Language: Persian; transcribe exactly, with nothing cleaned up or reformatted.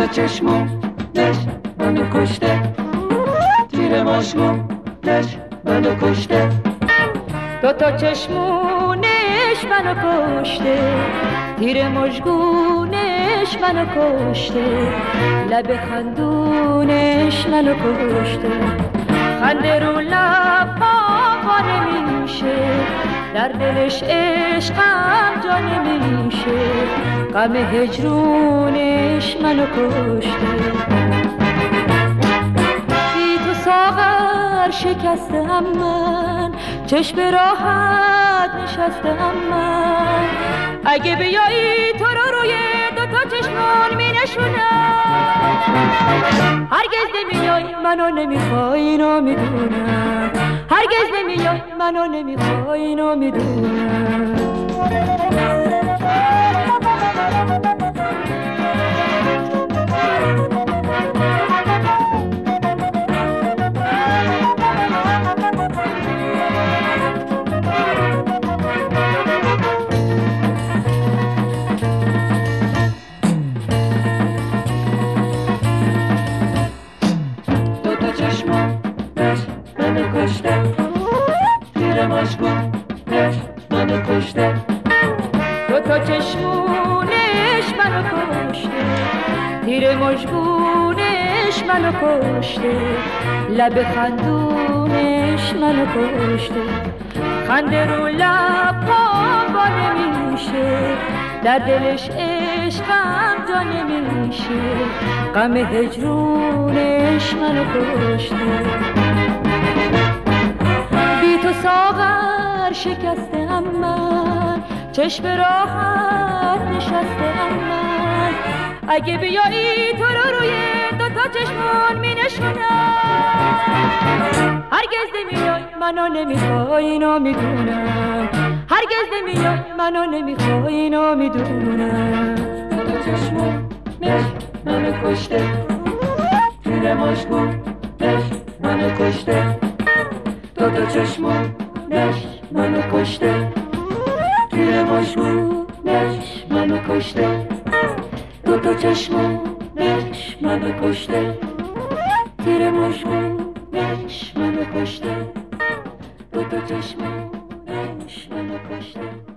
چشمونش منو کشته، تیر مشکونش منو کشته. دو تا چشمونش منو کشته، تیر مژگونش منو کشته، لب خندونش منو کشته. خنده رو لبا نمیشه، در دلش عشقم جا نمیشه، غم هجرونش منو کشته. بی تو ساغر شکستم من، چشم راحت نشستم من. اگه بیایی تو رو روی دوتا چشمون می نشونم. هرگز نمیای منو نمیخوای اینو میدونم، هرگز نمیای منو نمیخوای اینو میدونم. منو کشته، تیر مشکونش منو کشته. دو تا چشمونش منو کشته، تیر مژگونش منو کشته، لب خندونش منو کشته. خنده رو لبا با نمیشه، در دلش عشقم جا نمیشه، غم هجرونش منو کشته. بی تو ساغر شکستم من، چشم راحت نشستم من. اگه بیایی تو رو روی دوتا چشمون می نشونم. هرگز نمیای منو نمیخوای اینو میدونم، هرگز نمیای منو نمیخوای اینو میدونم. دوتا چشمونش منو کشته، تیر مشکونش منو کشته. دوتا چشمونش منو کشته، تیر مشکونش منو کشته. دوتا چشمونش منو کشته، تیر مشکونش منو کشته. دوتا چشمونش منو کشته.